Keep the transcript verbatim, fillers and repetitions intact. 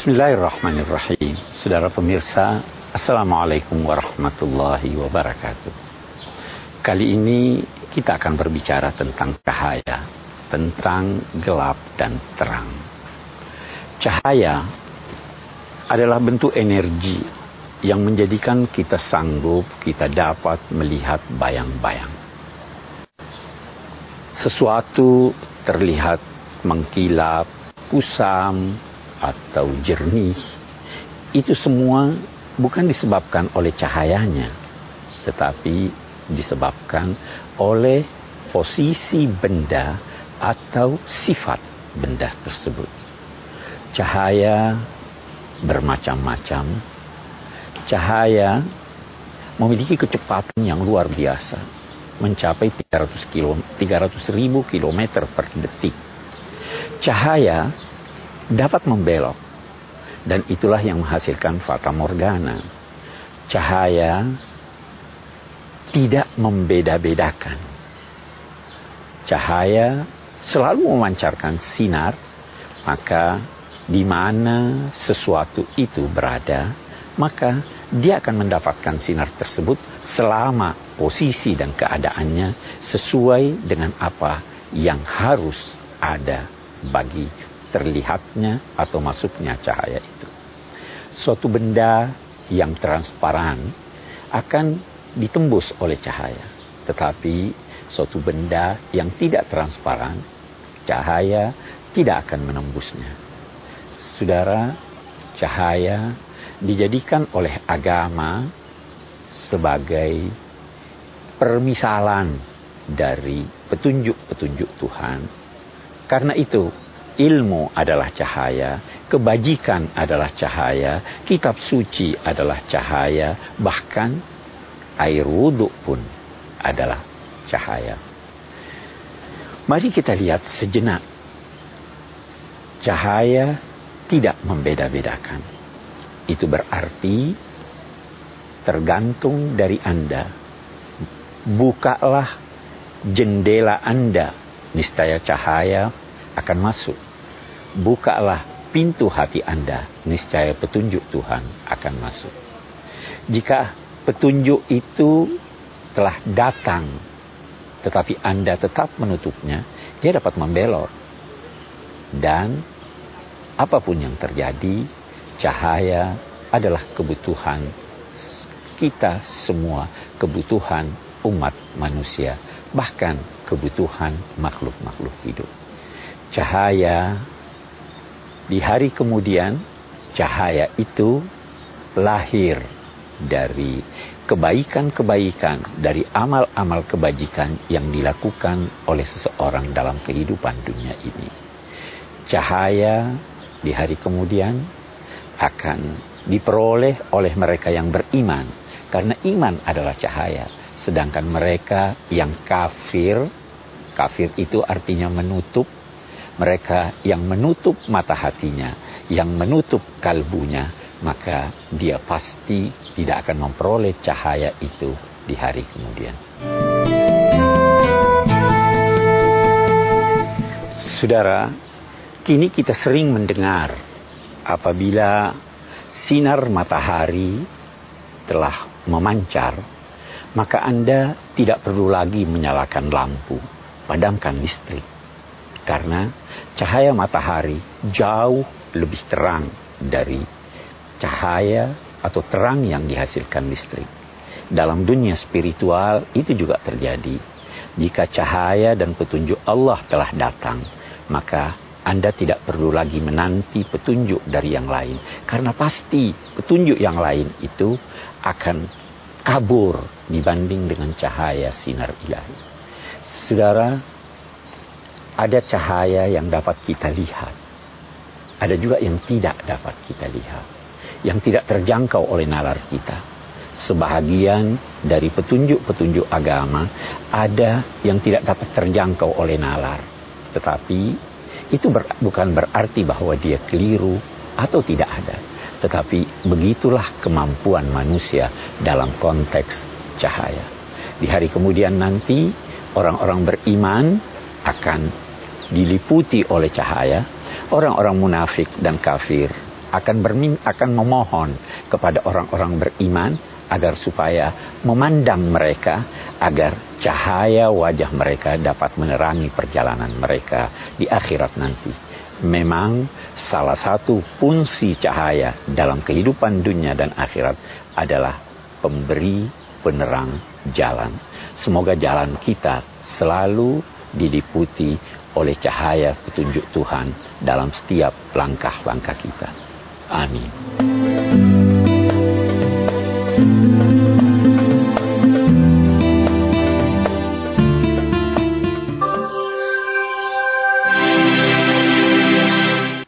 Bismillahirrahmanirrahim. Saudara pemirsa, Assalamualaikum warahmatullahi wabarakatuh. Kali ini kita akan berbicara tentang cahaya, tentang gelap dan terang. Cahaya adalah bentuk energi yang menjadikan kita sanggup, kita dapat melihat bayang-bayang. Sesuatu terlihat mengkilap, kusam, atau jernih. Itu semua bukan disebabkan oleh cahayanya, tetapi disebabkan oleh posisi benda atau sifat benda tersebut. Cahaya bermacam-macam. Cahaya memiliki kecepatan yang luar biasa, mencapai tiga ratus ribu kilometer per detik. Cahaya dapat membelok, dan itulah yang menghasilkan fata morgana. Cahaya tidak membeda-bedakan. Cahaya selalu memancarkan sinar, maka di mana sesuatu itu berada, maka dia akan mendapatkan sinar tersebut selama posisi dan keadaannya sesuai dengan apa yang harus ada bagi terlihatnya atau masuknya cahaya itu. Suatu benda yang transparan akan ditembus oleh cahaya, tetapi suatu benda yang tidak transparan, cahaya tidak akan menembusnya. Saudara, cahaya dijadikan oleh agama sebagai permisalan dari petunjuk-petunjuk Tuhan. Karena itu, ilmu adalah cahaya, kebajikan adalah cahaya, kitab suci adalah cahaya, bahkan air wudhu pun adalah cahaya. Mari kita lihat sejenak. Cahaya tidak membeda-bedakan. Itu berarti tergantung dari Anda. Bukalah jendela Anda, niscaya cahaya akan masuk. Bukalah pintu hati Anda, niscaya petunjuk Tuhan akan masuk. Jika petunjuk itu telah datang, tetapi Anda tetap menutupnya, dia dapat membelot. Dan apapun yang terjadi, cahaya adalah kebutuhan kita semua, kebutuhan umat manusia, bahkan kebutuhan makhluk-makhluk hidup. Cahaya di hari kemudian, cahaya itu lahir dari kebaikan-kebaikan, dari amal-amal kebajikan yang dilakukan oleh seseorang dalam kehidupan dunia ini. Cahaya di hari kemudian akan diperoleh oleh mereka yang beriman, karena iman adalah cahaya. Sedangkan mereka yang kafir, kafir itu artinya menutup, mereka yang menutup mata hatinya, yang menutup kalbunya, maka dia pasti tidak akan memperoleh cahaya itu di hari kemudian. Saudara, kini kita sering mendengar apabila sinar matahari telah memancar, maka Anda tidak perlu lagi menyalakan lampu, padamkan listrik. Karena cahaya matahari jauh lebih terang dari cahaya atau terang yang dihasilkan listrik. Dalam dunia spiritual itu juga terjadi. Jika cahaya dan petunjuk Allah telah datang, maka Anda tidak perlu lagi menanti petunjuk dari yang lain. Karena pasti petunjuk yang lain itu akan kabur dibanding dengan cahaya sinar ilahi. Saudara, ada cahaya yang dapat kita lihat. Ada juga yang tidak dapat kita lihat. Yang tidak terjangkau oleh nalar kita. Sebahagian dari petunjuk-petunjuk agama ada yang tidak dapat terjangkau oleh nalar. Tetapi itu ber, bukan berarti bahwa dia keliru atau tidak ada. Tetapi begitulah kemampuan manusia dalam konteks cahaya. Di hari kemudian nanti orang-orang beriman akan diliputi oleh cahaya. Orang-orang munafik dan kafir akan bermin akan memohon kepada orang-orang beriman agar supaya memandang mereka, agar cahaya wajah mereka dapat menerangi perjalanan mereka di akhirat nanti. Memang salah satu fungsi cahaya dalam kehidupan dunia dan akhirat adalah pemberi penerang jalan. Semoga jalan kita selalu diliputi oleh cahaya petunjuk Tuhan dalam setiap langkah-langkah kita. Amin.